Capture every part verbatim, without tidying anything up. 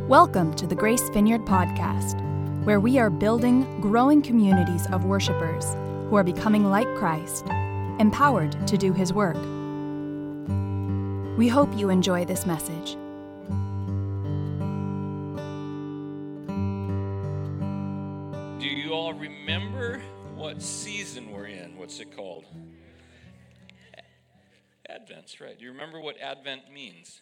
Welcome to the Grace Vineyard Podcast, where we are building growing communities of worshipers who are becoming like Christ, empowered to do His work. We hope you enjoy this message. Do you all remember what season we're in? What's it called? Advent's right. Do you remember what Advent means?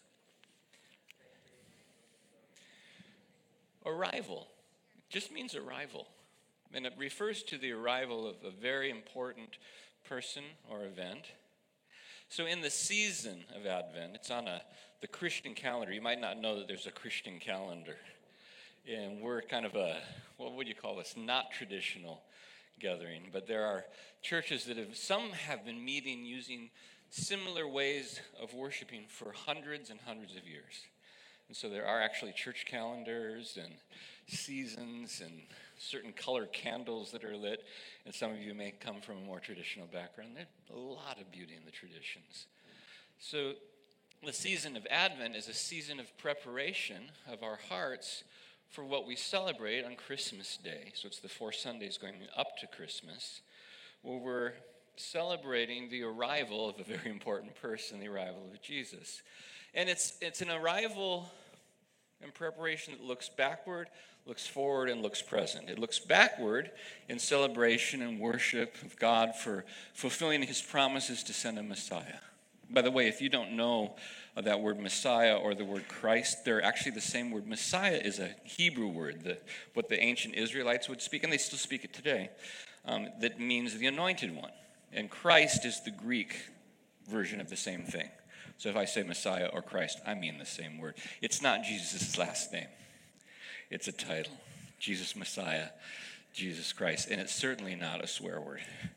Arrival. It just means arrival. And it refers to the arrival of a very important person or event. So in the season of Advent, it's on a the Christian calendar. You might not know that there's a Christian calendar. And we're kind of a, what would you call this, not traditional gathering. But there are churches that have, some have been meeting using similar ways of worshiping for hundreds and hundreds of years. And so there are actually church calendars and seasons and certain color candles that are lit. And some of you may come from a more traditional background. There's a lot of beauty in the traditions. So the season of Advent is a season of preparation of our hearts for what we celebrate on Christmas Day. So it's the four Sundays going up to Christmas, where we're celebrating the arrival of a very important person, the arrival of Jesus. And it's it's an arrival and preparation that looks backward, looks forward, and looks present. It looks backward in celebration and worship of God for fulfilling His promises to send a Messiah. By the way, if you don't know that word Messiah or the word Christ, they're actually the same word. Messiah is a Hebrew word, the, what the ancient Israelites would speak, and they still speak it today, um, that means the anointed one. And Christ is the Greek version of the same thing. So if I say Messiah or Christ, I mean the same word. It's not Jesus' last name. It's a title. Jesus Messiah, Jesus Christ. And it's certainly not a swear word.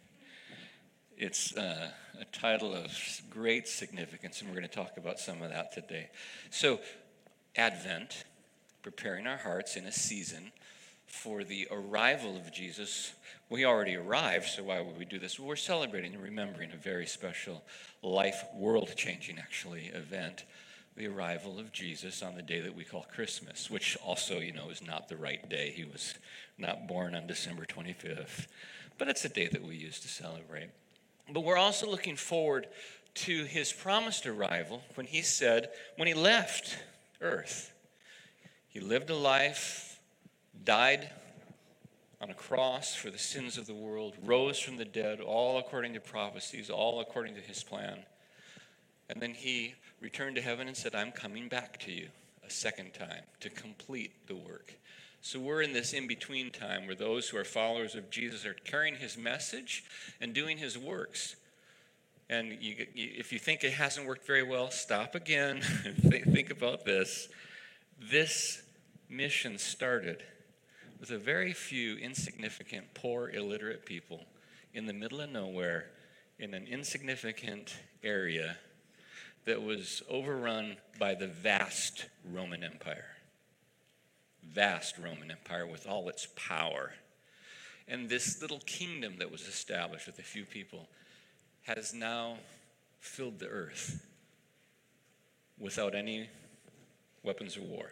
It's uh, a title of great significance, and we're going to talk about some of that today. So Advent, preparing our hearts in a season for the arrival of Jesus. We already arrived, so why would we do this? Well, we're celebrating and remembering a very special life, world-changing, actually, event, the arrival of Jesus on the day that we call Christmas, which also, you know, is not the right day. He was not born on December twenty-fifth, but it's a day that we use to celebrate. But we're also looking forward to His promised arrival when He said, when He left earth, He lived a life, died on a cross for the sins of the world, rose from the dead, all according to prophecies, all according to His plan. And then He returned to heaven and said, I'm coming back to you a second time to complete the work. So we're in this in-between time where those who are followers of Jesus are carrying His message and doing His works. And you, you, if you think it hasn't worked very well, stop again and think, think about this. This mission started with a very few insignificant, poor, illiterate people in the middle of nowhere in an insignificant area that was overrun by the vast Roman Empire. Vast Roman Empire with all its power. And this little kingdom that was established with a few people has now filled the earth without any weapons of war,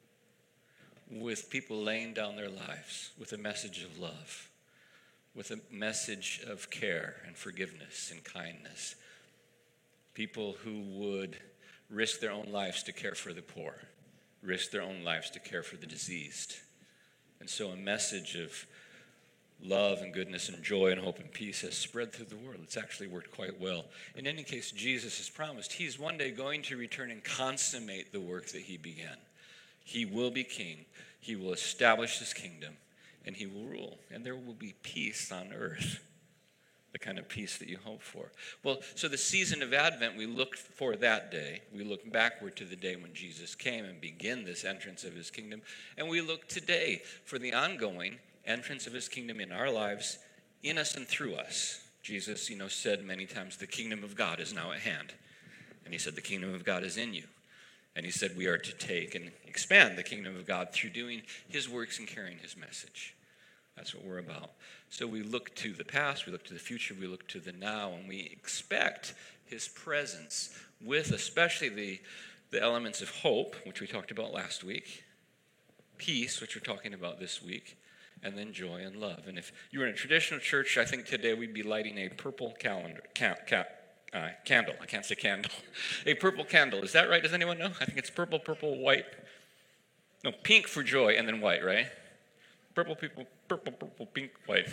with people laying down their lives, with a message of love, with a message of care and forgiveness and kindness. People who would risk their own lives to care for the poor, risk their own lives to care for the diseased. And so a message of love and goodness and joy and hope and peace has spread through the world. It's actually worked quite well. In any case, Jesus has promised He's one day going to return and consummate the work that He began. He will be king, He will establish His kingdom, and He will rule. And there will be peace on earth, the kind of peace that you hope for. Well, so the season of Advent, we look for that day. We look backward to the day when Jesus came and began this entrance of His kingdom. And we look today for the ongoing entrance of His kingdom in our lives, in us and through us. Jesus, you know, said many times, the kingdom of God is now at hand. And He said, the kingdom of God is in you. And He said we are to take and expand the kingdom of God through doing His works and carrying His message. That's what we're about. So we look to the past, we look to the future, we look to the now, and we expect His presence with especially the, the elements of hope, which we talked about last week, peace, which we're talking about this week, and then joy and love. And if you were in a traditional church, I think today we'd be lighting a purple calendar, ca- ca- uh, candle. I can't say candle. A purple candle. Is that right? Does anyone know? I think it's purple, purple, white. No, pink for joy, and then white, right? Purple, people, purple, purple, pink, white.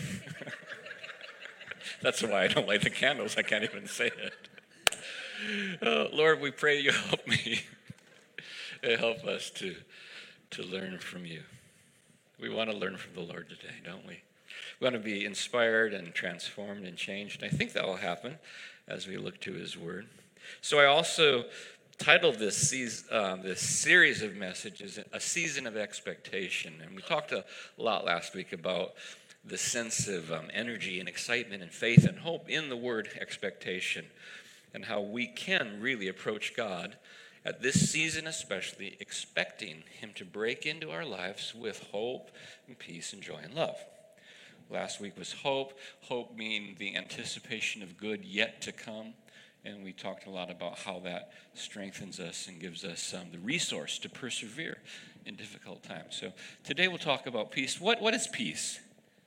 That's why I don't light the candles. I can't even say it. Oh, Lord, we pray you help me. Help us to, to learn from you. We want to learn from the Lord today, don't we? We want to be inspired and transformed and changed. I think that will happen as we look to his word. So I also titled this season, uh, this series of messages, A Season of Expectation. And we talked a lot last week about the sense of um, energy and excitement and faith and hope in the word expectation, and how we can really approach God at this season especially, expecting him to break into our lives with hope and peace and joy and love. Last week was hope, hope meaning the anticipation of good yet to come. And we talked a lot about how that strengthens us and gives us um, the resource to persevere in difficult times. So today we'll talk about peace. What What is peace?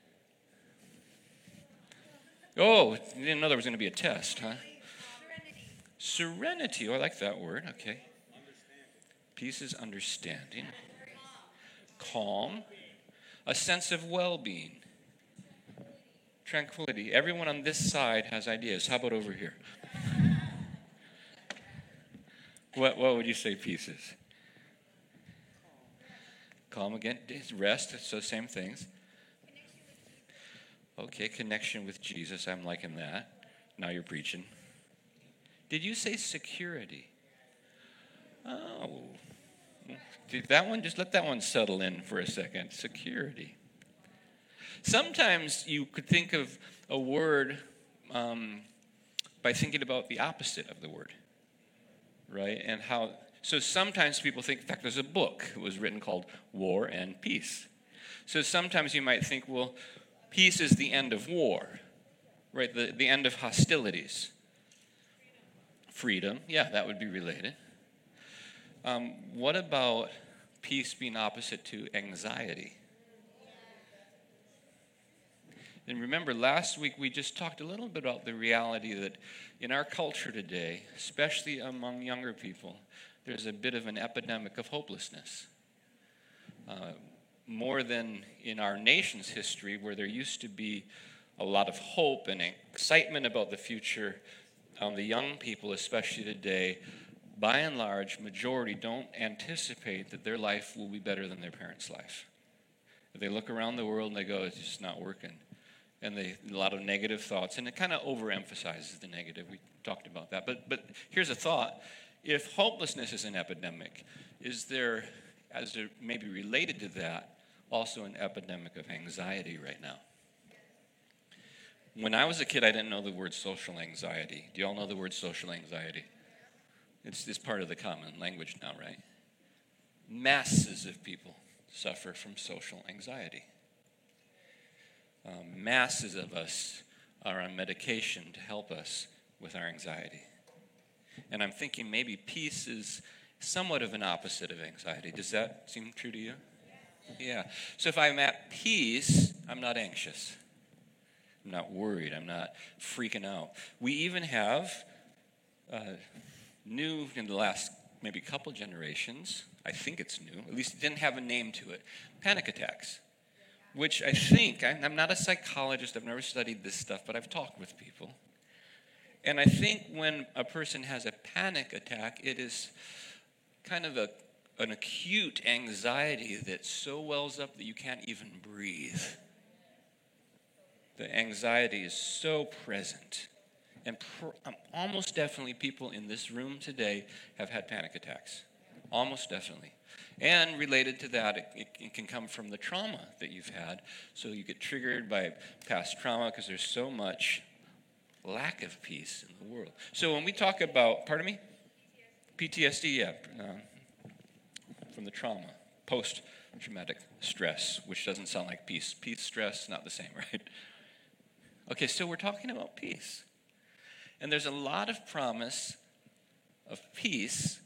Oh, I didn't know there was going to be a test, huh? Serenity. Serenity. Oh, I like that word. Okay. Peace is understanding. Calm. A sense of well-being. Tranquility. Everyone on this side has ideas. How about over here? What what would you say peace is? Calm again. Rest. So same things. Okay, connection with Jesus. I'm liking that. Now you're preaching. Did you say security? Oh. Did that one, just let that one settle in for a second. Security. Sometimes you could think of a word um, by thinking about the opposite of the word, right? And how, so sometimes people think, in fact, there's a book that was written called War and Peace. So sometimes you might think, well, peace is the end of war, right? The, the end of hostilities. Freedom, yeah, that would be related. Um, what about peace being opposite to anxiety? And remember, last week we just talked a little bit about the reality that in our culture today, especially among younger people, there's a bit of an epidemic of hopelessness. Uh, more than in our nation's history, where there used to be a lot of hope and excitement about the future, um, the young people, especially today, by and large, majority don't anticipate that their life will be better than their parents' life. They look around the world and they go, it's just not working. And they a lot of negative thoughts, and it kind of overemphasizes the negative. We talked about that. But but here's a thought. If hopelessness is an epidemic, is there, as there maybe related to that, also an epidemic of anxiety right now? When I was a kid, I didn't know the word social anxiety. Do you all know the word social anxiety? It's, it's part of the common language now, right? Masses of people suffer from social anxiety. Um, masses of us are on medication to help us with our anxiety. And I'm thinking maybe peace is somewhat of an opposite of anxiety. Does that seem true to you? Yeah. So if I'm at peace, I'm not anxious. I'm not worried. I'm not freaking out. We even have uh, new in the last maybe couple generations, I think it's new, at least it didn't have a name to it, panic attacks. Which I think, I'm not a psychologist, I've never studied this stuff, but I've talked with people. And I think when a person has a panic attack, it is kind of a, an acute anxiety that so wells up that you can't even breathe. The anxiety is so present. And pr- um, almost definitely people in this room today have had panic attacks. Almost definitely. And related to that, it, it, it can come from the trauma that you've had. So you get triggered by past trauma because there's so much lack of peace in the world. So when we talk about, pardon me? P T S D, yeah, uh, from the trauma, post-traumatic stress, which doesn't sound like peace. Peace, stress, not the same, right? Okay, so we're talking about peace. And there's a lot of promise of peace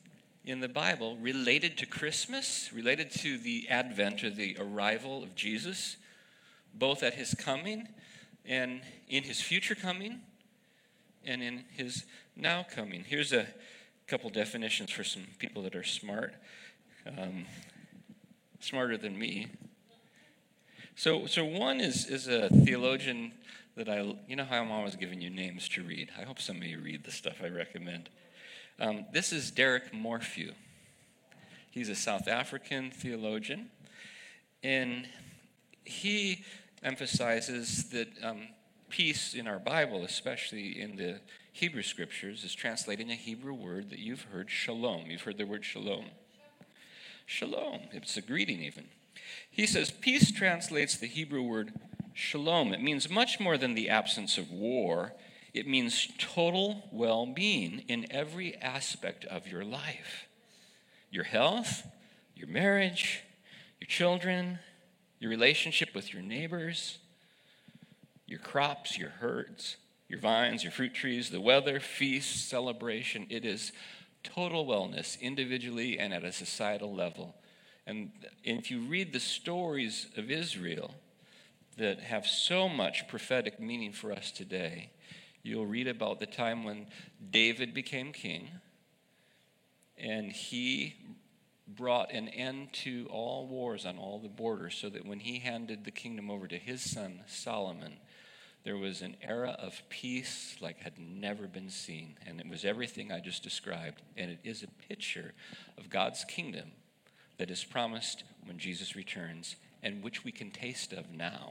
in the Bible related to Christmas, related to the advent or the arrival of Jesus, both at his coming and in his future coming and in his now coming. Here's a couple definitions for some people that are smart, um, smarter than me. So, so one is is a theologian that I, you know how I'm always giving you names to read. I hope some of you read the stuff I recommend. Um, this is Derek Morphew. He's a South African theologian, and he emphasizes that um, peace in our Bible, especially in the Hebrew Scriptures, is translating a Hebrew word that you've heard, shalom. You've heard the word shalom. Shalom. It's a greeting even. He says peace translates the Hebrew word shalom. It means much more than the absence of war. It means total well-being in every aspect of your life. Your health, your marriage, your children, your relationship with your neighbors, your crops, your herds, your vines, your fruit trees, the weather, feasts, celebration. It is total wellness, individually and at a societal level. And if you read the stories of Israel that have so much prophetic meaning for us today, you'll read about the time when David became king, and he brought an end to all wars on all the borders, so that when he handed the kingdom over to his son Solomon, there was an era of peace like had never been seen. And it was everything I just described. And it is a picture of God's kingdom that is promised when Jesus returns, and which we can taste of now.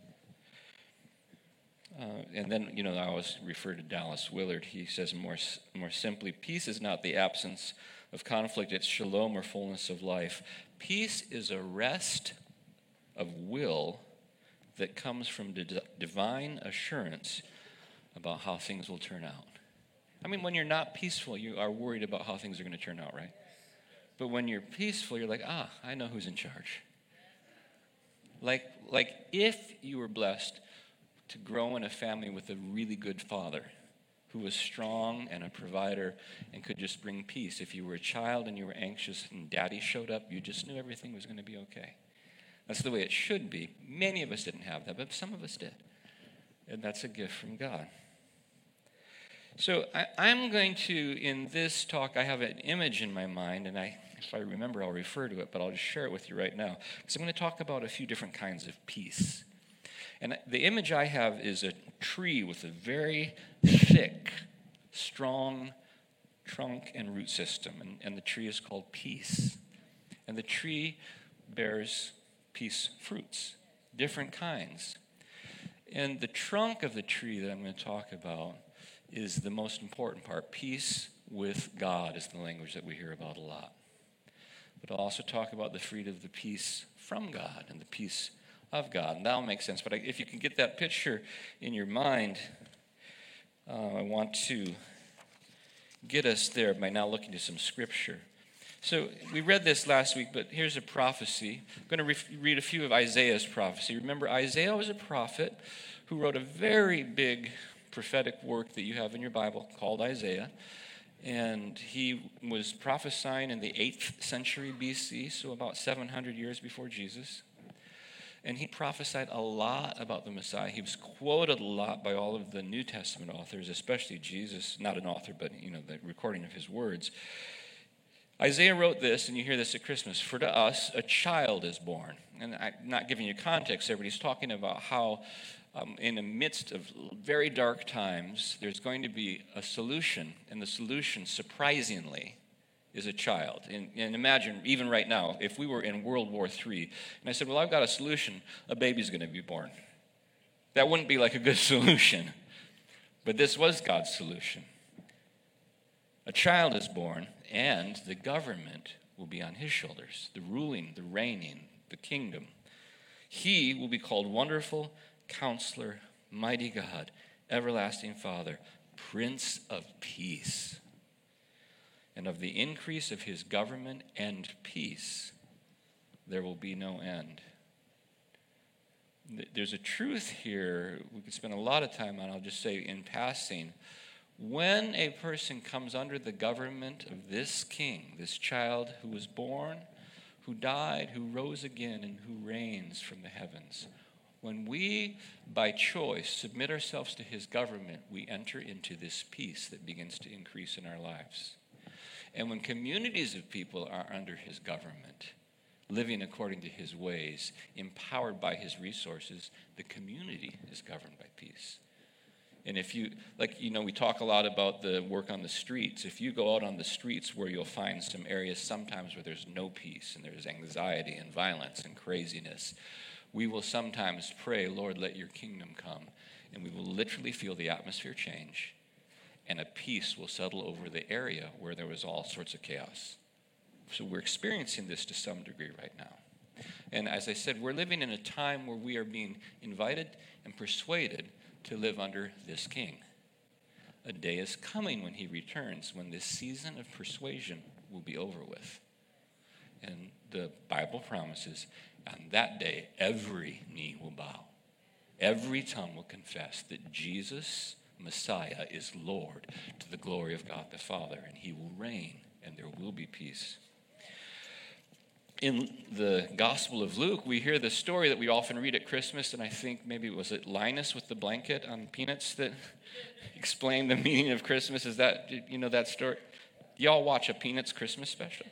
Uh, and then, you know, I always refer to Dallas Willard. He says more, more simply, peace is not the absence of conflict, it's shalom or fullness of life. Peace is a rest of will that comes from di- divine assurance about how things will turn out. I mean, when you're not peaceful, you are worried about how things are going to turn out, right? But when you're peaceful, you're like, ah, I know who's in charge. Like, like if you were blessed to grow in a family with a really good father who was strong and a provider and could just bring peace. If you were a child and you were anxious and daddy showed up, you just knew everything was going to be okay. That's the way it should be. Many of us didn't have that, but some of us did. And that's a gift from God. So I, I'm going to, in this talk, I have an image in my mind, and I, if I remember, I'll refer to it, but I'll just share it with you right now. Because I'm going to talk about a few different kinds of peace. And the image I have is a tree with a very thick, strong trunk and root system. And, and the tree is called peace. And the tree bears peace fruits, different kinds. And the trunk of the tree that I'm going to talk about is the most important part. Peace with God is the language that we hear about a lot. But I'll also talk about the fruit of the peace from God and the peace of God. And that'll make sense. But if you can get that picture in your mind, uh, I want to get us there by now looking to some scripture. So we read this last week, but here's a prophecy. I'm going to re- read a few of Isaiah's prophecy. Remember, Isaiah was a prophet who wrote a very big prophetic work that you have in your Bible called Isaiah. And he was prophesying in the eighth century B C, so about seven hundred years before Jesus. And he prophesied a lot about the Messiah. He was quoted a lot by all of the New Testament authors, especially Jesus, not an author, but you know, the recording of his words. Isaiah wrote this, and you hear this at Christmas, "For to us a child is born." And I'm not giving you context there, but he's talking about how um, in the midst of very dark times, there's going to be a solution, and the solution, surprisingly, is a child. And, and imagine, even right now, if we were in World War Three, and I said, well, I've got a solution, a baby's going to be born. That wouldn't be like a good solution. But this was God's solution. A child is born, and the government will be on his shoulders, the ruling, the reigning, the kingdom. He will be called Wonderful Counselor, Mighty God, Everlasting Father, Prince of Peace. And of the increase of his government and peace, there will be no end. There's a truth here we could spend a lot of time on. I'll just say in passing, when a person comes under the government of this king, this child who was born, who died, who rose again, and who reigns from the heavens, when we, by choice, submit ourselves to his government, we enter into this peace that begins to increase in our lives. And when communities of people are under his government, living according to his ways, empowered by his resources, the community is governed by peace. And if you, like, you know, we talk a lot about the work on the streets. If you go out on the streets where you'll find some areas sometimes where there's no peace and there's anxiety and violence and craziness, we will sometimes pray, Lord, let your kingdom come. And we will literally feel the atmosphere change, and a peace will settle over the area where there was all sorts of chaos. So we're experiencing this to some degree right now. And as I said, we're living in a time where we are being invited and persuaded to live under this king. A day is coming when he returns, when this season of persuasion will be over with. And the Bible promises, on that day, every knee will bow. Every tongue will confess that Jesus, Messiah, is Lord, to the glory of God the Father, and he will reign, and there will be peace. In the Gospel of Luke, we hear the story that we often read at Christmas, and I think maybe was it Linus with the blanket on Peanuts that explained the meaning of Christmas? Is that, you know that story? Y'all watch a Peanuts Christmas special?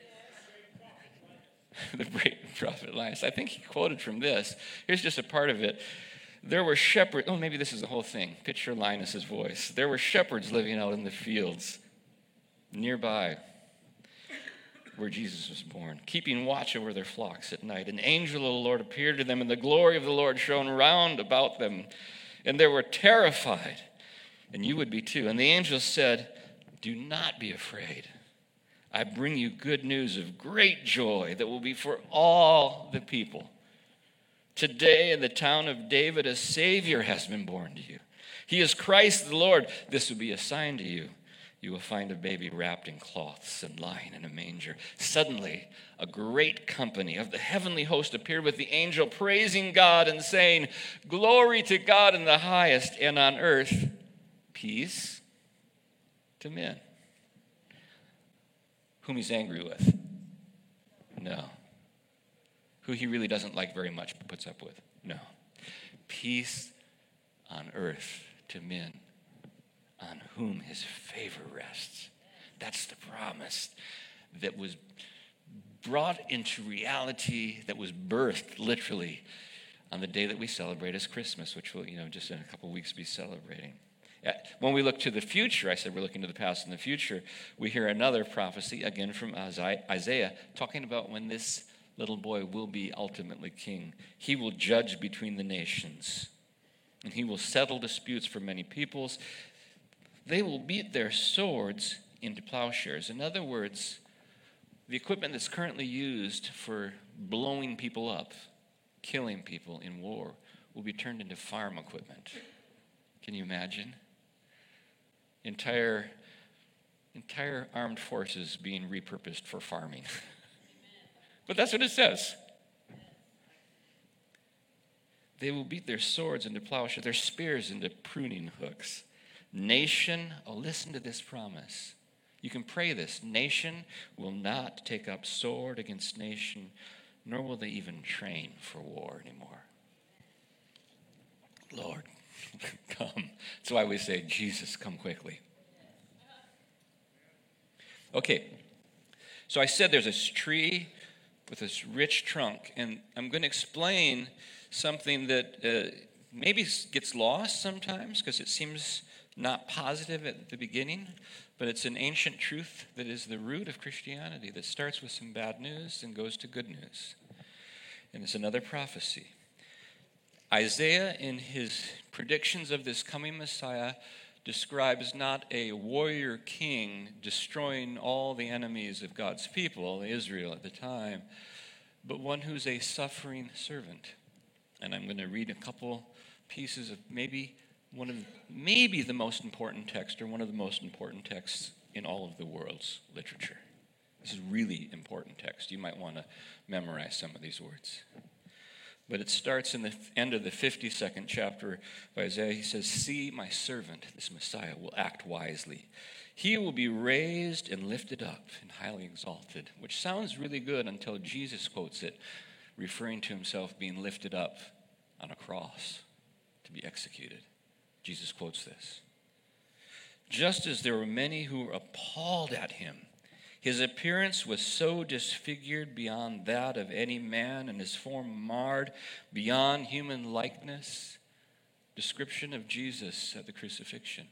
The great prophet Linus. I think he quoted from this. Here's just a part of it. There were shepherds. Oh, maybe this is the whole thing. Picture Linus's voice. There were shepherds living out in the fields nearby where Jesus was born, keeping watch over their flocks at night. An angel of the Lord appeared to them, and the glory of the Lord shone round about them, and they were terrified. And you would be too. And the angel said, do not be afraid. I bring you good news of great joy that will be for all the people. Today in the town of David, a Savior has been born to you. He is Christ the Lord. This will be a sign to you. You will find a baby wrapped in cloths and lying in a manger. Suddenly, a great company of the heavenly host appeared with the angel, praising God and saying, glory to God in the highest, and on earth, peace to men. Whom he's angry with? No. Who he really doesn't like very much but puts up with? No. Peace on earth to men on whom his favor rests. That's the promise that was brought into reality, that was birthed literally on the day that we celebrate as Christmas, which we'll, you know, just in a couple of weeks be celebrating. When we look to the future, I said we're looking to the past and the future, we hear another prophecy, again from Isaiah, talking about when this little boy will be ultimately king. He will judge between the nations, and he will settle disputes for many peoples. They will beat their swords into plowshares. In other words, the equipment that's currently used for blowing people up, killing people in war, will be turned into farm equipment. Can you imagine? Entire, entire armed forces being repurposed for farming. But that's what it says. They will beat their swords into plowshares, their spears into pruning hooks. Nation, oh, listen to this promise. You can pray this. Nation will not take up sword against nation, nor will they even train for war anymore. Lord, come. That's why we say, Jesus, come quickly. Okay, so I said there's this tree with this rich trunk, and I'm going to explain something that uh, maybe gets lost sometimes because it seems not positive at the beginning, but it's an ancient truth that is the root of Christianity that starts with some bad news and goes to good news. And it's another prophecy. Isaiah, in his predictions of this coming Messiah, describes not a warrior king destroying all the enemies of God's people, Israel at the time, but one who's a suffering servant. And I'm going to read a couple pieces of maybe one of maybe the most important text or one of the most important texts in all of the world's literature. This is really important text. You might want to memorize some of these words. But it starts in the end of the fifty-second chapter of Isaiah. He says, "See, my servant, this Messiah, will act wisely. He will be raised and lifted up and highly exalted," which sounds really good until Jesus quotes it, referring to himself being lifted up on a cross to be executed. Jesus quotes this. "Just as there were many who were appalled at him, his appearance was so disfigured beyond that of any man, and his form marred beyond human likeness." Description of Jesus at the crucifixion.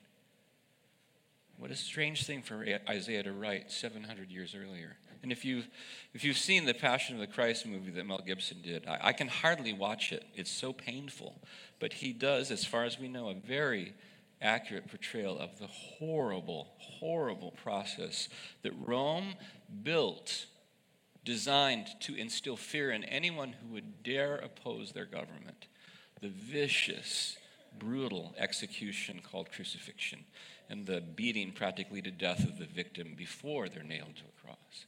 What a strange thing for Isaiah to write seven hundred years earlier. And if you've, if you've seen the Passion of the Christ movie that Mel Gibson did, I, I can hardly watch it. It's so painful. But he does, as far as we know, a very accurate portrayal of the horrible, horrible process that Rome built, designed to instill fear in anyone who would dare oppose their government. The vicious, brutal execution called crucifixion, and the beating practically to death of the victim before they're nailed to a cross.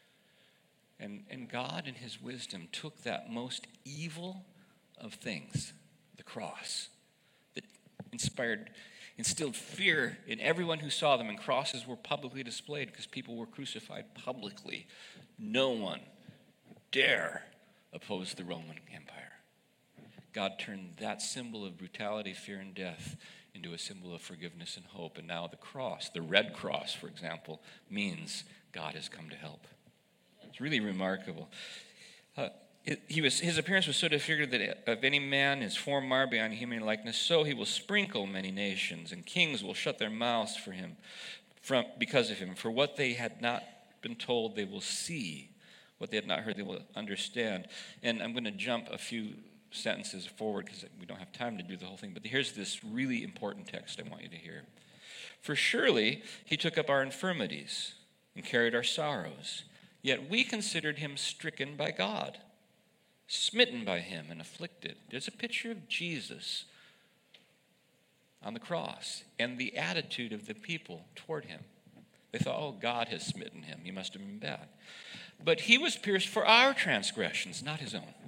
And, and God, in his wisdom, took that most evil of things, the cross, that inspired, instilled fear in everyone who saw them, and crosses were publicly displayed because people were crucified publicly. No one dare oppose the Roman Empire. God turned that symbol of brutality, fear, and death into a symbol of forgiveness and hope. And now the cross, the red cross, for example, means God has come to help. It's really remarkable. Uh, it, he was, his appearance was so disfigured that of any man his form marred beyond human likeness, so he will sprinkle many nations, and kings will shut their mouths for him, from because of him. For what they had not been told, they will see. What they had not heard, they will understand. And I'm going to jump a few sentences forward because we don't have time to do the whole thing. But here's this really important text I want you to hear. "For surely he took up our infirmities and carried our sorrows. Yet we considered him stricken by God, smitten by him and afflicted." There's a picture of Jesus on the cross and the attitude of the people toward him. They thought, oh, God has smitten him. He must have been bad. But he was pierced for our transgressions, not his own.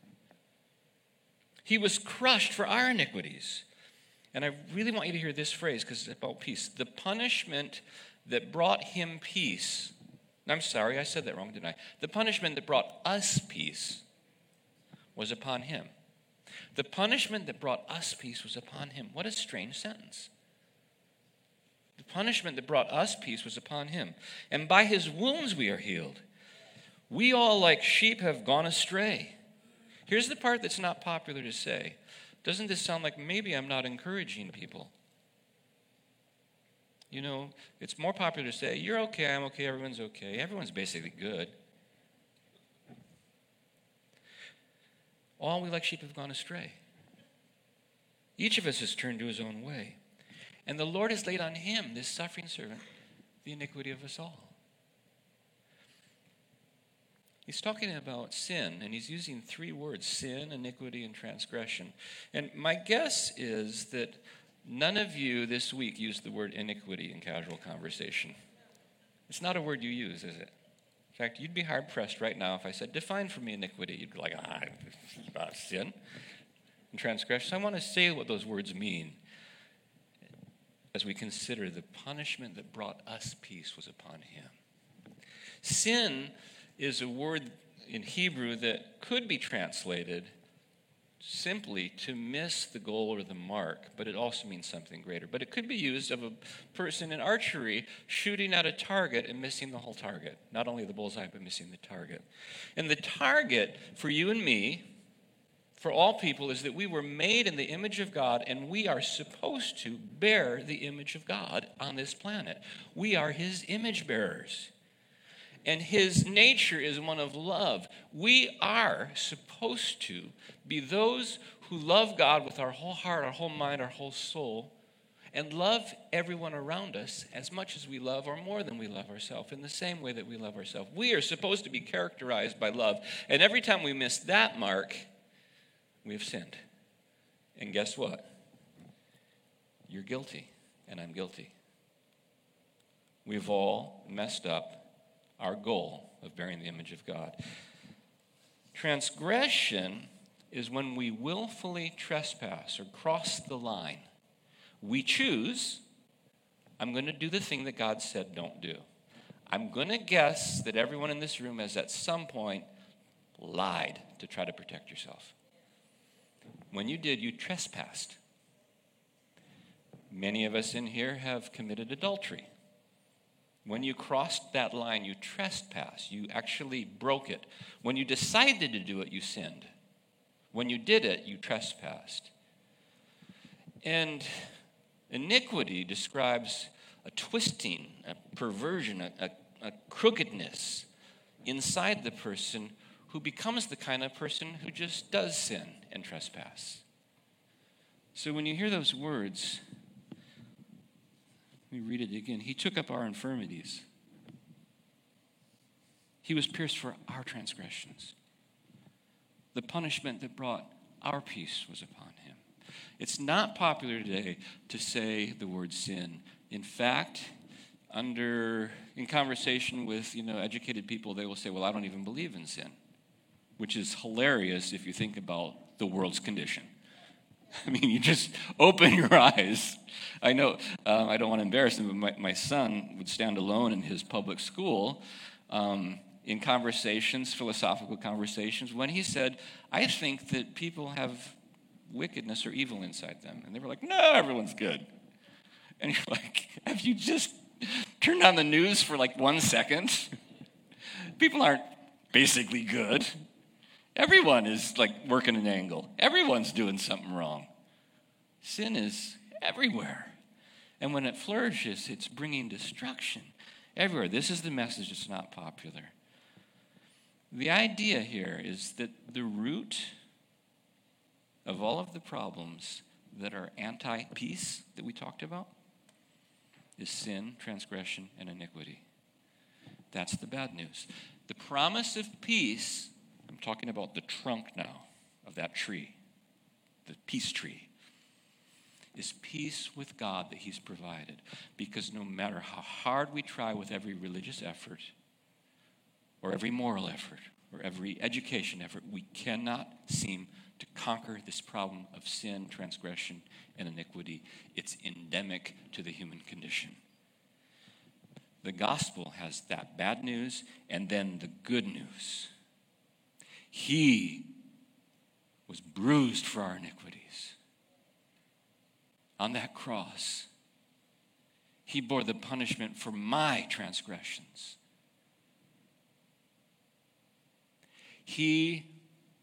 He was crushed for our iniquities. And I really want you to hear this phrase because it's about peace. The punishment that brought him peace. I'm sorry, I said that wrong, didn't I? The punishment that brought us peace was upon him. The punishment that brought us peace was upon him. What a strange sentence. The punishment that brought us peace was upon him. And by his wounds we are healed. We all like sheep have gone astray. Here's the part that's not popular to say. Doesn't this sound like maybe I'm not encouraging people? You know, it's more popular to say, you're okay, I'm okay, everyone's okay. Everyone's basically good. All we like sheep have gone astray. Each of us has turned to his own way. And the Lord has laid on him, this suffering servant, the iniquity of us all. He's talking about sin, and he's using three words, sin, iniquity, and transgression. And my guess is that none of you this week used the word iniquity in casual conversation. It's not a word you use, is it? In fact, you'd be hard-pressed right now if I said, define for me iniquity. You'd be like, ah, it's about sin and transgression. So I want to say what those words mean as we consider the punishment that brought us peace was upon him. Sin is a word in Hebrew that could be translated simply to miss the goal or the mark, but it also means something greater. But it could be used of a person in archery shooting at a target and missing the whole target. Not only the bullseye, but missing the target. And the target for you and me, for all people, is that we were made in the image of God, and we are supposed to bear the image of God on this planet. We are his image bearers. And his nature is one of love. We are supposed to be those who love God with our whole heart, our whole mind, our whole soul, and love everyone around us as much as we love or more than we love ourselves, in the same way that we love ourselves. We are supposed to be characterized by love. And every time we miss that mark, we have sinned. And guess what? You're guilty, and I'm guilty. We've all messed up our goal of bearing the image of God. Transgression is when we willfully trespass or cross the line. We choose, I'm going to do the thing that God said don't do. I'm going to guess that everyone in this room has at some point lied to try to protect yourself. When you did, you trespassed. Many of us in here have committed adultery. When you crossed that line, you trespassed. You actually broke it. When you decided to do it, you sinned. When you did it, you trespassed. And iniquity describes a twisting, a perversion, a, a, a crookedness inside the person who becomes the kind of person who just does sin and trespass. So when you hear those words, let me read it again. He took up our infirmities. He was pierced for our transgressions. The punishment that brought our peace was upon him. It's not popular today to say the word sin. In fact, under in conversation with, you know, educated people, they will say, well, I don't even believe in sin, which is hilarious if you think about the world's condition. I mean, you just open your eyes. I know, um, I don't want to embarrass him, but my, my son would stand alone in his public school um, in conversations, philosophical conversations, when he said, I think that people have wickedness or evil inside them. And they were like, no, everyone's good. And you're like, have you just turned on the news for like one second? People aren't basically good. Everyone is like working an angle. Everyone's doing something wrong. Sin is everywhere. And when it flourishes, it's bringing destruction everywhere. This is the message that's not popular. The idea here is that the root of all of the problems that are anti-peace that we talked about is sin, transgression, and iniquity. That's the bad news. The promise of peace, I'm talking about the trunk now of that tree, the peace tree, is peace with God that he's provided. Because no matter how hard we try with every religious effort, or every moral effort, or every education effort, we cannot seem to conquer this problem of sin, transgression, and iniquity. It's endemic to the human condition. The gospel has that bad news and then the good news. He was bruised for our iniquities. On that cross, he bore the punishment for my transgressions. He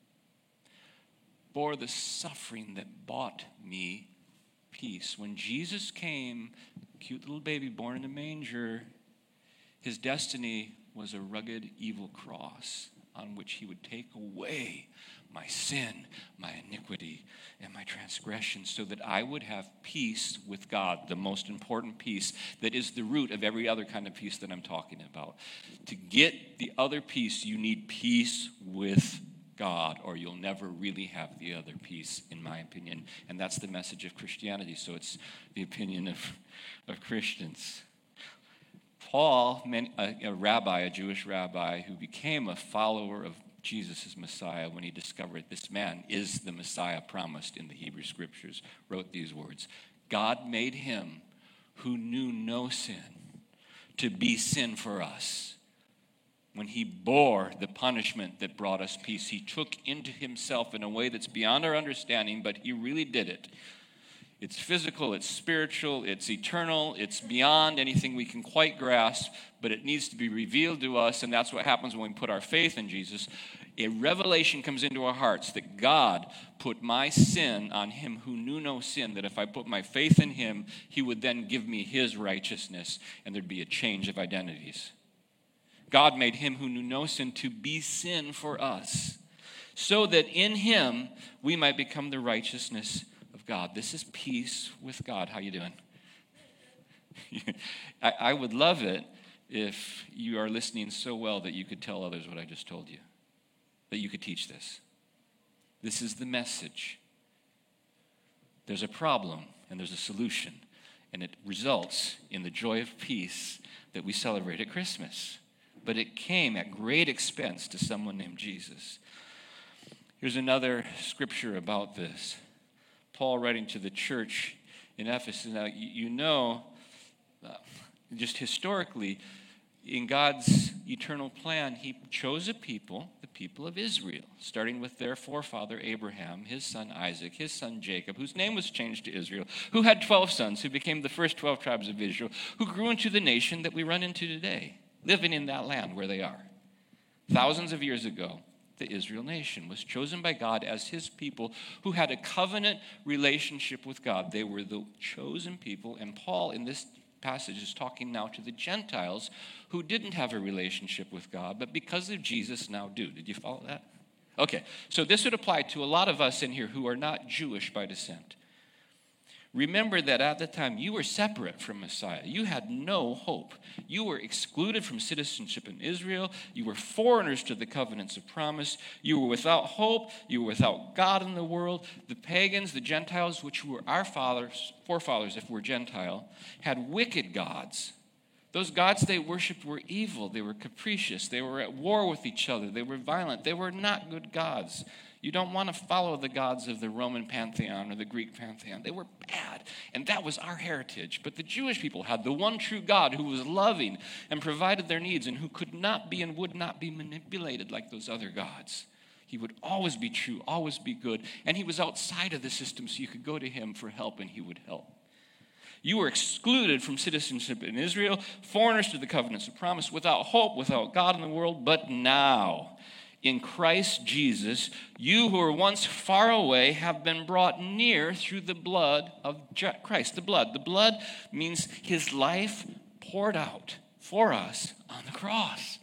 bore the suffering that bought me peace. When Jesus came, cute little baby born in a manger, his destiny was a rugged, evil cross on which he would take away my sin, my iniquity, and my transgression so that I would have peace with God, the most important peace that is the root of every other kind of peace that I'm talking about. To get the other peace, you need peace with God, or you'll never really have the other peace, in my opinion. And that's the message of Christianity, so it's the opinion of, of Christians. Paul, a, a rabbi, a Jewish rabbi, who became a follower of Jesus as Messiah when he discovered this man is the Messiah promised in the Hebrew Scriptures, wrote these words: God made him who knew no sin to be sin for us. When he bore the punishment that brought us peace, he took into himself in a way that's beyond our understanding, but he really did it. It's physical, it's spiritual, it's eternal, it's beyond anything we can quite grasp, but it needs to be revealed to us, and that's what happens when we put our faith in Jesus. A revelation comes into our hearts that God put my sin on him who knew no sin, that if I put my faith in him, he would then give me his righteousness, and there'd be a change of identities. God made him who knew no sin to be sin for us, so that in him we might become the righteousness of God. This is peace with God. How you doing? I, I would love it if you are listening so well that you could tell others what I just told you, that you could teach this. This is the message. There's a problem and there's a solution, and it results in the joy of peace that we celebrate at Christmas. But it came at great expense to someone named Jesus. Here's another scripture about this. Paul writing to the church in Ephesus. Now, you know, uh, just historically, in God's eternal plan, he chose a people, the people of Israel, starting with their forefather Abraham, his son Isaac, his son Jacob, whose name was changed to Israel, who had twelve sons, who became the first twelve tribes of Israel, who grew into the nation that we run into today, living in that land where they are. Thousands of years ago, the Israel nation was chosen by God as his people who had a covenant relationship with God. They were the chosen people, and Paul in this passage is talking now to the Gentiles who didn't have a relationship with God, but because of Jesus now do. Did you follow that? Okay, so this would apply to a lot of us in here who are not Jewish by descent. Remember that at the time you were separate from Messiah. You had no hope. You were excluded from citizenship in Israel. You were foreigners to the covenants of promise. You were without hope. You were without God in the world. The pagans, the Gentiles, which were our fathers, forefathers if we're Gentile, had wicked gods. Those gods they worshipped were evil. They were capricious. They were at war with each other. They were violent. They were not good gods. You don't want to follow the gods of the Roman pantheon or the Greek pantheon. They were bad, and that was our heritage. But the Jewish people had the one true God who was loving and provided their needs and who could not be and would not be manipulated like those other gods. He would always be true, always be good, and he was outside of the system, so you could go to him for help, and he would help. You were excluded from citizenship in Israel, foreigners to the covenants of promise, without hope, without God in the world, but now, in Christ Jesus, you who were once far away have been brought near through the blood of Christ. The blood. The blood means his life poured out for us on the cross.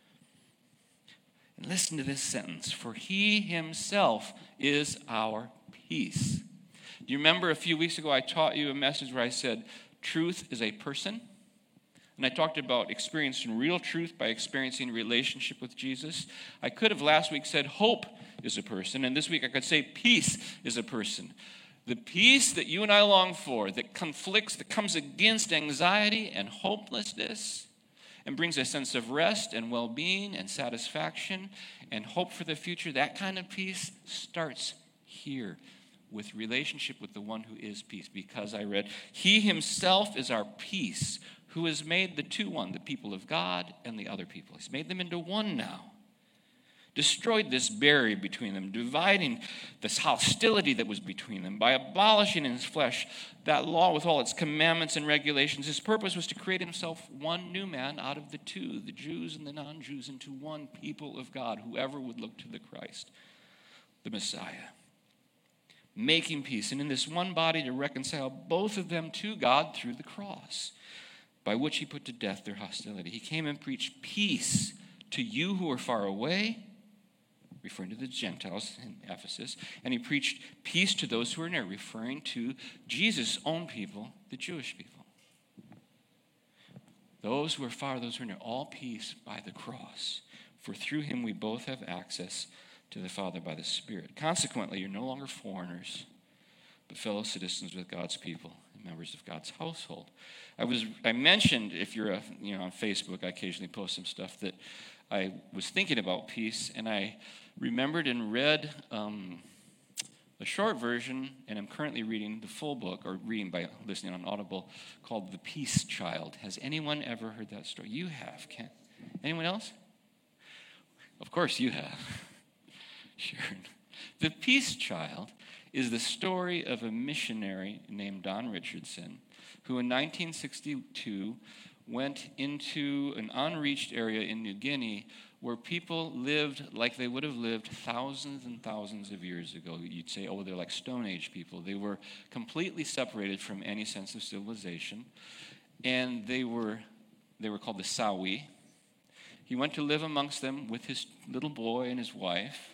And listen to this sentence. For he himself is our peace. Do you remember a few weeks ago I taught you a message where I said truth is a person? And I talked about experiencing real truth by experiencing relationship with Jesus. I could have last week said hope is a person, and this week I could say peace is a person. The peace that you and I long for, that conflicts, that comes against anxiety and hopelessness, and brings a sense of rest and well-being and satisfaction and hope for the future, that kind of peace starts here with relationship with the one who is peace. Because I read, he himself is our peace, who has made the two one, the people of God and the other people. He's made them into one now. Destroyed this barrier between them, dividing this hostility that was between them by abolishing in his flesh that law with all its commandments and regulations. His purpose was to create himself one new man out of the two, the Jews and the non-Jews, into one people of God, whoever would look to the Christ, the Messiah. Making peace, and in this one body to reconcile both of them to God through the cross, by which he put to death their hostility. He came and preached peace to you who are far away, referring to the Gentiles in Ephesus, and he preached peace to those who are near, referring to Jesus' own people, the Jewish people. Those who are far, those who are near, all peace by the cross. For through him we both have access to the Father by the Spirit. Consequently, you're no longer foreigners, but fellow citizens with God's people, members of God's household. I was I mentioned, if you're a, you know on Facebook, I occasionally post some stuff that I was thinking about peace, and I remembered and read um, a short version, and I'm currently reading the full book, or reading by listening on Audible, called The Peace Child. Has anyone ever heard that story? You have. Can anyone else? Of course you have. Sure. The Peace Child is the story of a missionary named Don Richardson, who in nineteen sixty-two went into an unreached area in New Guinea where people lived like they would have lived thousands and thousands of years ago. You'd say, oh, they're like Stone Age people. They were completely separated from any sense of civilization, and they were they were called the Sawi. He went to live amongst them with his little boy and his wife.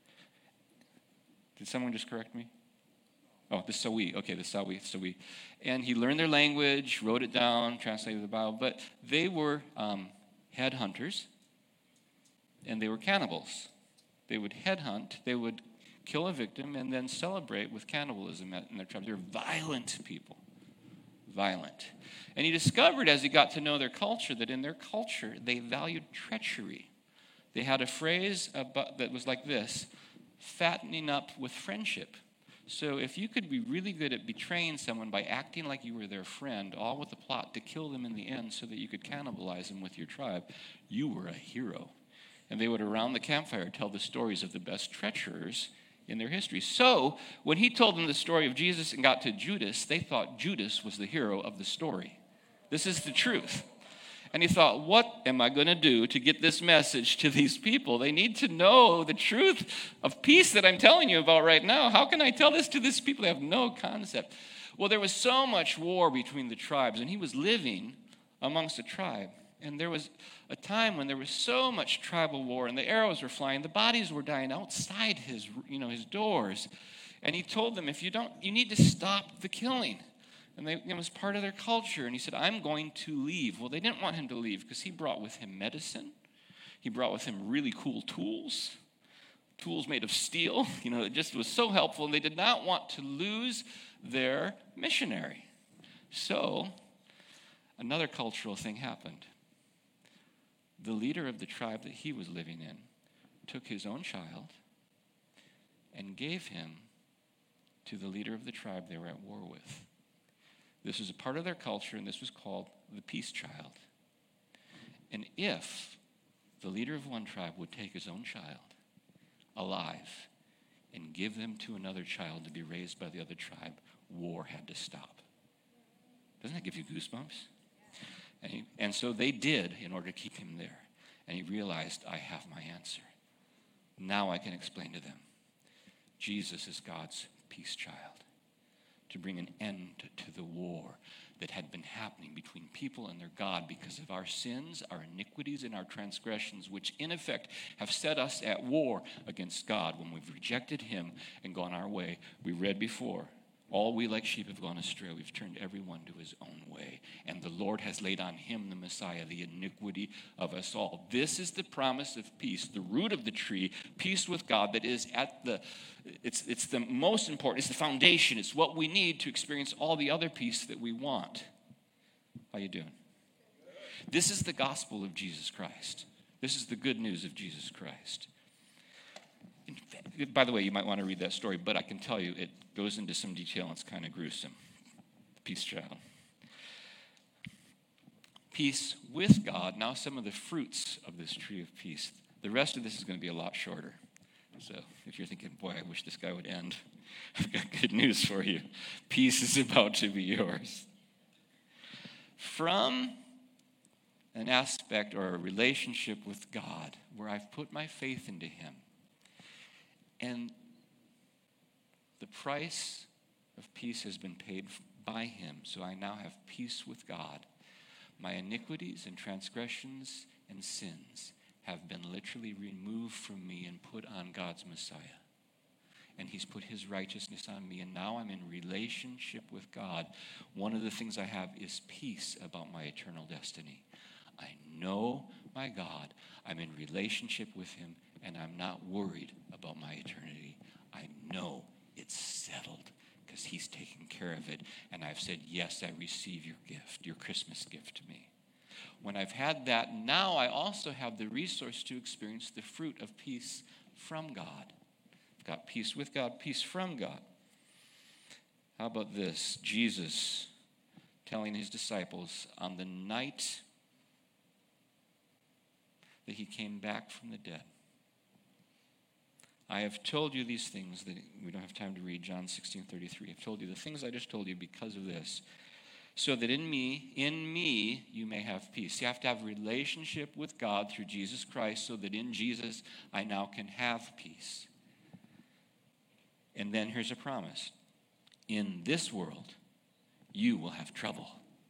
Did someone just correct me? Oh, the Sawi. Okay, the Sawi, Sawi. And he learned their language, wrote it down, translated the Bible. But they were um, headhunters, and they were cannibals. They would headhunt, they would kill a victim, and then celebrate with cannibalism in their tribe. They were violent people. Violent. And he discovered as he got to know their culture that in their culture, they valued treachery. They had a phrase about, that was like this: fattening up with friendship. So if you could be really good at betraying someone by acting like you were their friend, all with the plot to kill them in the end so that you could cannibalize them with your tribe, you were a hero. And they would, around the campfire, tell the stories of the best treacherers in their history. So when he told them the story of Jesus and got to Judas, they thought Judas was the hero of the story. This is the truth. And he thought, what am I going to do to get this message to these people? They need to know the truth of peace that I'm telling you about right now. How can I tell this to these people? They have no concept. Well, there was so much war between the tribes, and he was living amongst a tribe. And there was a time when there was so much tribal war, and the arrows were flying, the bodies were dying outside his, you know, his doors. And he told them, if you don't, you need to stop the killing. And they, it was part of their culture. And he said, I'm going to leave. Well, they didn't want him to leave because he brought with him medicine. He brought with him really cool tools, tools made of steel. You know, it just was so helpful. And they did not want to lose their missionary. So another cultural thing happened. The leader of the tribe that he was living in took his own child and gave him to the leader of the tribe they were at war with. This was a part of their culture, and this was called the peace child. And if the leader of one tribe would take his own child alive and give them to another child to be raised by the other tribe, war had to stop. Doesn't that give you goosebumps? And, he, and so they did in order to keep him there. And he realized, I have my answer. Now I can explain to them. Jesus is God's peace child, to bring an end to the war that had been happening between people and their God because of our sins, our iniquities, and our transgressions, which in effect have set us at war against God when we've rejected him and gone our way. We read before, all we like sheep have gone astray. We've turned everyone to his own way. And the Lord has laid on him, the Messiah, the iniquity of us all. This is the promise of peace, the root of the tree, peace with God that is at the, it's, it's the most important, it's the foundation. It's what we need to experience all the other peace that we want. How you doing? This is the gospel of Jesus Christ. This is the good news of Jesus Christ. By the way, you might want to read that story, but I can tell you it goes into some detail and it's kind of gruesome. The peace child. Peace with God. Now some of the fruits of this tree of peace. The rest of this is going to be a lot shorter. So if you're thinking, boy, I wish this guy would end, I've got good news for you. Peace is about to be yours. From an aspect or a relationship with God where I've put my faith into him, and the price of peace has been paid by him, so I now have peace with God. My iniquities and transgressions and sins have been literally removed from me and put on God's Messiah. And he's put his righteousness on me, and now I'm in relationship with God. One of the things I have is peace about my eternal destiny. I know my God. I'm in relationship with him, and I'm not worried about my eternity. I know it's settled because he's taken care of it. And I've said, yes, I receive your gift, your Christmas gift to me. When I've had that, now I also have the resource to experience the fruit of peace from God. I've got peace with God, peace from God. How about this? Jesus telling his disciples on the night that he came back from the dead, I have told you these things that we don't have time to read, John sixteen thirty-three. I've told you the things I just told you because of this, so that in me, in me, you may have peace. You have to have a relationship with God through Jesus Christ so that in Jesus I now can have peace. And then here's a promise. In this world, you will have trouble.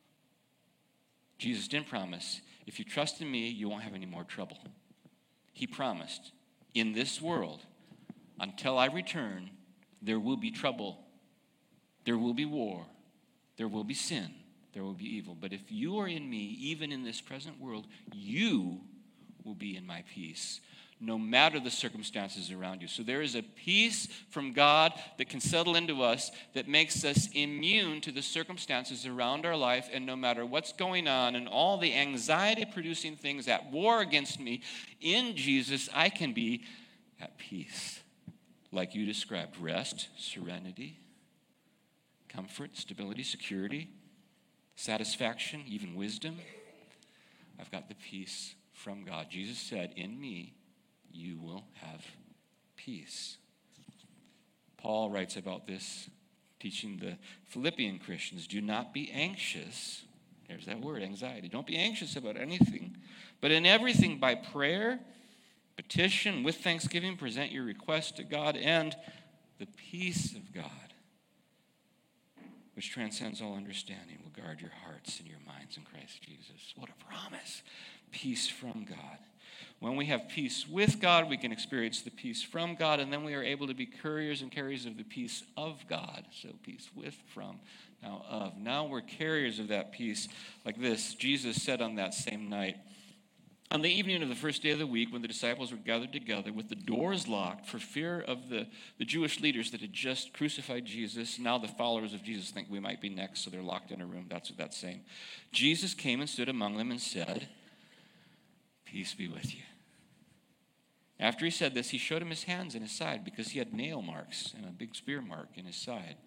Jesus didn't promise, if you trust in me, you won't have any more trouble. He promised, in this world, until I return, there will be trouble. There will be war. There will be sin. There will be evil. But if you are in me, even in this present world, you will be in my peace, no matter the circumstances around you. So there is a peace from God that can settle into us that makes us immune to the circumstances around our life, and no matter what's going on and all the anxiety-producing things at war against me, in Jesus I can be at peace. like you described, rest, serenity, comfort, stability, security, satisfaction, even wisdom. I've got the peace from God. Jesus said, in me, you will have peace. Paul writes about this, teaching the Philippian Christians, do not be anxious. There's that word, anxiety. Don't be anxious about anything, but in everything by prayer, petition, with thanksgiving, present your request to God, and the peace of God, which transcends all understanding, will guard your hearts and your minds in Christ Jesus. What a promise. Peace from God. When we have peace with God, we can experience the peace from God, and then we are able to be couriers and carriers of the peace of God. So peace with, from, now of. Now we're carriers of that peace like this. Jesus said on that same night, on the evening of the first day of the week, when the disciples were gathered together with the doors locked for fear of the, the Jewish leaders that had just crucified Jesus, now the followers of Jesus think we might be next, so they're locked in a room. That's what that's saying. Jesus came and stood among them and said, peace be with you. After he said this, he showed him his hands and his side, because he had nail marks and a big spear mark in his side.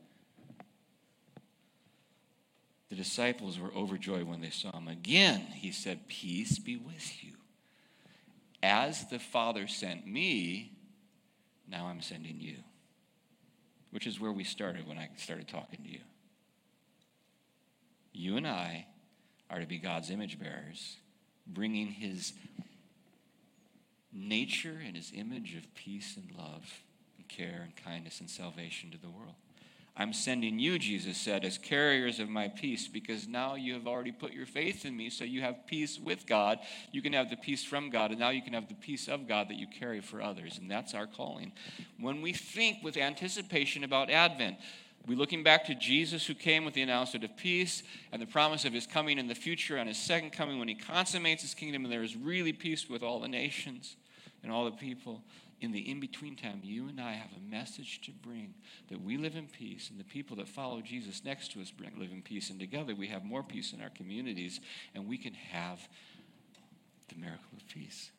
The disciples were overjoyed when they saw him. Again, he said, peace be with you. As the Father sent me, now I'm sending you. Which is where we started when I started talking to you. You and I are to be God's image bearers, bringing his nature and his image of peace and love and care and kindness and salvation to the world. I'm sending you, Jesus said, as carriers of my peace, because now you have already put your faith in me, so you have peace with God. You can have the peace from God, and now you can have the peace of God that you carry for others, and that's our calling. When we think with anticipation about Advent, we're looking back to Jesus, who came with the announcement of peace and the promise of his coming in the future, on his second coming when he consummates his kingdom, and there is really peace with all the nations and all the people. In the in-between time, you and I have a message to bring, that we live in peace, and the people that follow Jesus next to us bring, live in peace, and together we have more peace in our communities, and we can have the miracle of peace.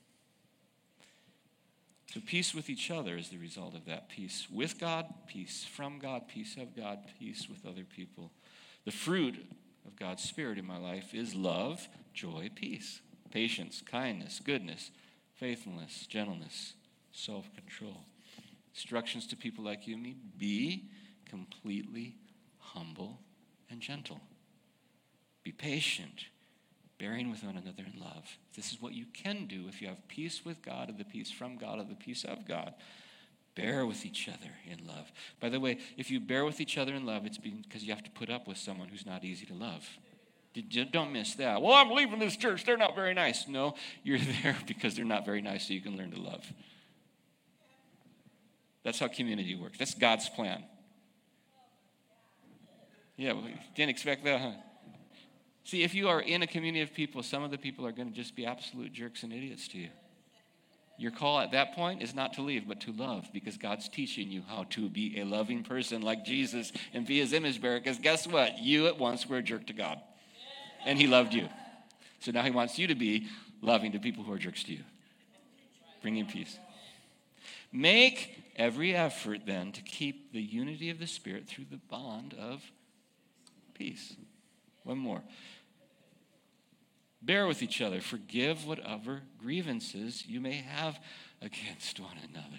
So peace with each other is the result of that. Peace with God, peace from God, peace of God, peace with other people. The fruit of God's Spirit in my life is love, joy, peace, patience, kindness, goodness, faithfulness, gentleness, self-control. Instructions to people like you and me: be completely humble and gentle. Be patient, bearing with one another in love. This is what you can do if you have peace with God, and the peace from God, and the peace of God. Bear with each other in love. By the way, if you bear with each other in love, it's because you have to put up with someone who's not easy to love. Don't miss that. Well, I'm leaving this church. They're not very nice. No, you're there because they're not very nice, so you can learn to love. That's how community works. That's God's plan. Yeah, we didn't expect that, huh? See, if you are in a community of people, some of the people are going to just be absolute jerks and idiots to you. Your call at that point is not to leave, but to love, because God's teaching you how to be a loving person like Jesus and be his image bearer, because guess what? You at once were a jerk to God. And he loved you. So now he wants you to be loving to people who are jerks to you. Bringing peace. Make every effort then to keep the unity of the Spirit through the bond of peace. One more. Bear with each other. Forgive whatever grievances you may have against one another.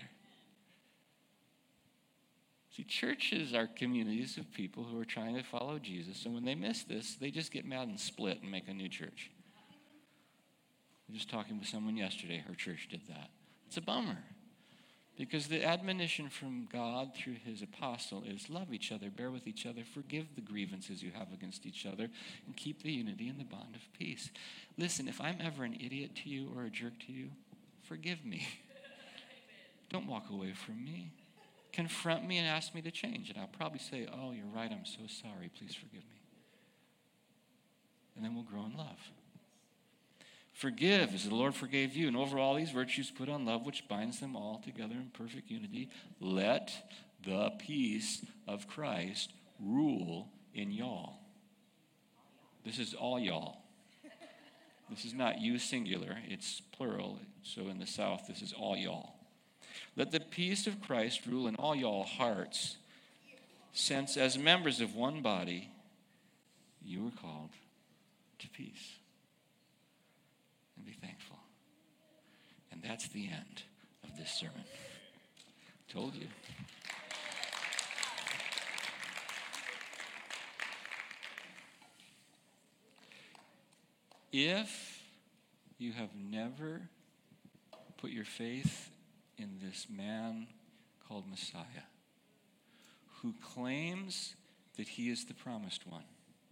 See, churches are communities of people who are trying to follow Jesus, and when they miss this, they just get mad and split and make a new church. I was just talking with someone yesterday. Her church did that. It's a bummer, because the admonition from God through his apostle is love each other, bear with each other, forgive the grievances you have against each other, and keep the unity in the bond of peace. Listen, if I'm ever an idiot to you or a jerk to you, forgive me. Don't walk away from me. Confront me and ask me to change. And I'll probably say, oh, you're right, I'm so sorry, please forgive me. And then we'll grow in love. Forgive as the Lord forgave you. And over all these virtues put on love, which binds them all together in perfect unity. Let the peace of Christ rule in y'all. This is all y'all. This is not you singular, it's plural. So in the South, this is all y'all. Let the peace of Christ rule in all y'all hearts, since as members of one body, you were called to peace. And be thankful. And that's the end of this sermon. Told you. If you have never put your faith in this man called Messiah, who claims that he is the promised one,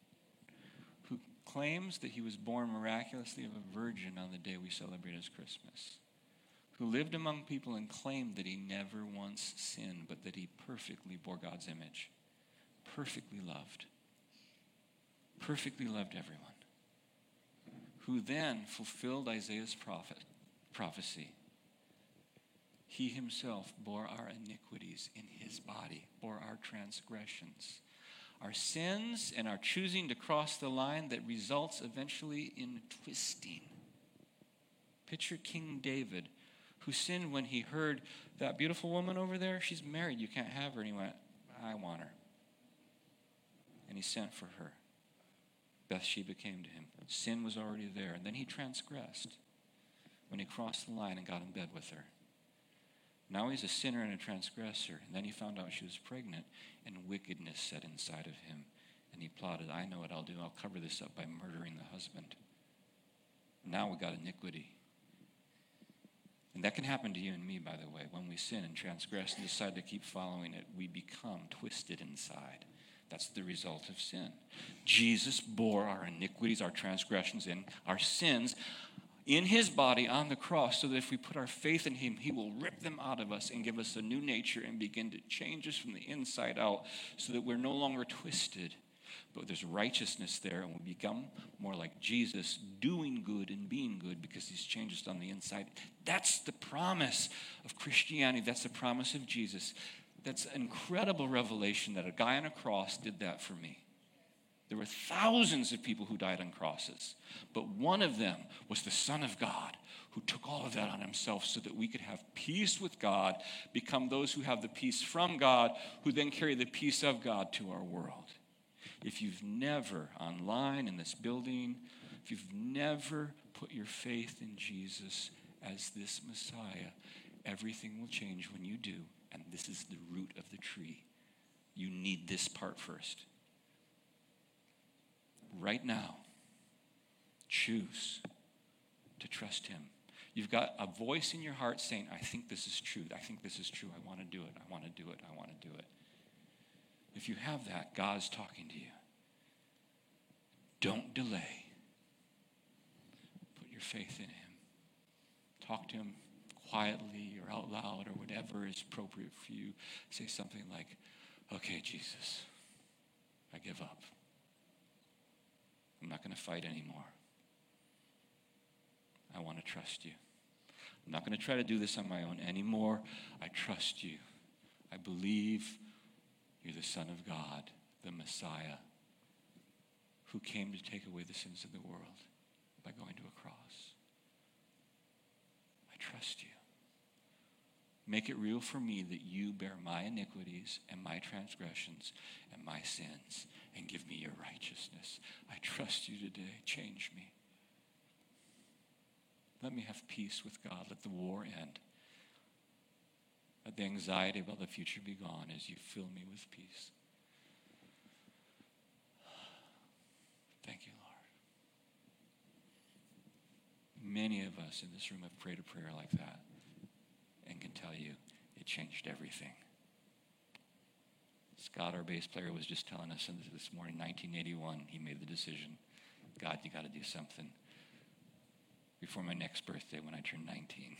who claims that he was born miraculously of a virgin on the day we celebrate as Christmas, who lived among people and claimed that he never once sinned, but that he perfectly bore God's image, perfectly loved, perfectly loved everyone, who then fulfilled Isaiah's prophet, prophecy. He himself bore our iniquities in his body, bore our transgressions, our sins, and our choosing to cross the line that results eventually in twisting. Picture King David, who sinned when he heard that beautiful woman over there, she's married, you can't have her. And he went, I want her. And he sent for her. Bathsheba came to him. Sin was already there. And then he transgressed when he crossed the line and got in bed with her. Now he's a sinner and a transgressor. And then he found out she was pregnant, and wickedness set inside of him. And he plotted, I know what I'll do. I'll cover this up by murdering the husband. Now we got iniquity. And that can happen to you and me, by the way. When we sin and transgress and decide to keep following it, we become twisted inside. That's the result of sin. Jesus bore our iniquities, our transgressions, and our sins in his body on the cross, so that if we put our faith in him, he will rip them out of us and give us a new nature and begin to change us from the inside out, so that we're no longer twisted, but there's righteousness there, and we become more like Jesus, doing good and being good because he's changed us on the inside. That's the promise of Christianity. That's the promise of Jesus. That's an incredible revelation that a guy on a cross did that for me. There were thousands of people who died on crosses, but one of them was the Son of God, who took all of that on himself so that we could have peace with God, become those who have the peace from God, who then carry the peace of God to our world. If you've never, online, in this building, if you've never put your faith in Jesus as this Messiah, everything will change when you do. And this is the root of the tree. You need this part first. Right now, choose to trust him. You've got a voice in your heart saying, I think this is true. I think this is true. I want to do it. I want to do it. I want to do it. If you have that, God's talking to you. Don't delay. Put your faith in him. Talk to him quietly or out loud or whatever is appropriate for you. Say something like, okay, Jesus, I give up. I'm not going to fight anymore. I want to trust you. I'm not going to try to do this on my own anymore. I trust you. I believe you're the Son of God, the Messiah, who came to take away the sins of the world by going to a cross. I trust you. Make it real for me that you bear my iniquities and my transgressions and my sins, and give me your righteousness. I trust you today. Change me. Let me have peace with God. Let the war end. Let the anxiety about the future be gone as you fill me with peace. Thank you, Lord. Many of us in this room have prayed a prayer like that and can tell you it changed everything. Scott, our bass player, was just telling us this morning, nineteen eighty-one, he made the decision, God, you got to do something before my next birthday when I turn nineteen.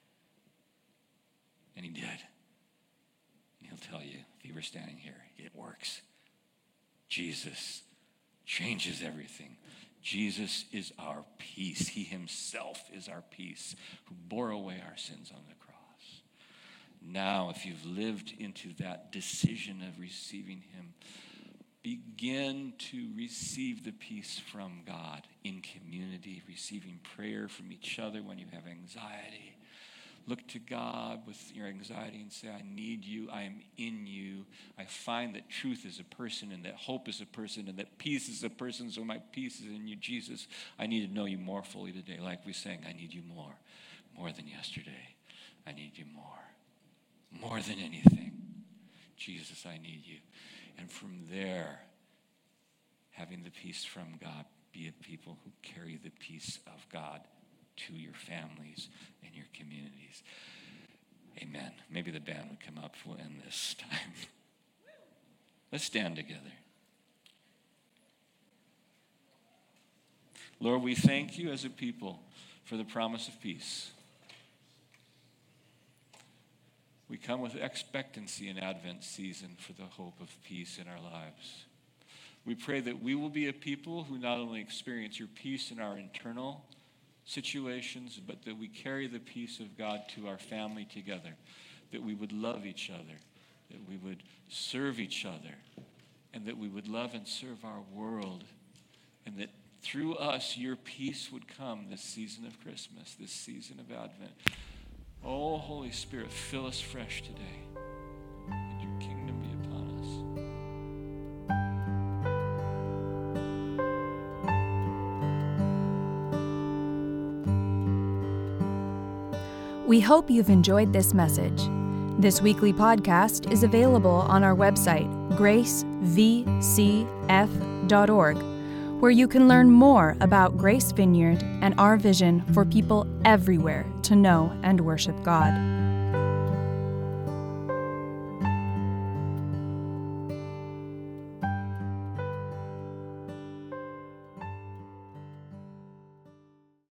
And he did. And he'll tell you, if he were standing here, it works. Jesus changes everything. Jesus is our peace. He himself is our peace, who bore away our sins on the cross. Now, if you've lived into that decision of receiving him, begin to receive the peace from God in community, receiving prayer from each other when you have anxiety. look to God with your anxiety and say, I need you, I am in you. I find that truth is a person and that hope is a person and that peace is a person, so my peace is in you, Jesus. I need to know you more fully today. Like we sang, I need you more, more than yesterday. I need you more, more than anything. Jesus, I need you. And from there, having the peace from God, be a people who carry the peace of God to your families and your communities. Amen. Maybe the band would come up. We'll end this time. Let's stand together. Lord, we thank you as a people for the promise of peace. We come with expectancy in Advent season for the hope of peace in our lives. We pray that we will be a people who not only experience your peace in our internal situations, but that we carry the peace of God to our family together, that we would love each other, that we would serve each other, and that we would love and serve our world, and that through us your peace would come this season of Christmas, this season of Advent. Oh, Holy Spirit, fill us fresh today. And your kingdom be upon us. We hope you've enjoyed this message. This weekly podcast is available on our website, grace v c f dot org, where you can learn more about Grace Vineyard and our vision for people everywhere to know and worship God.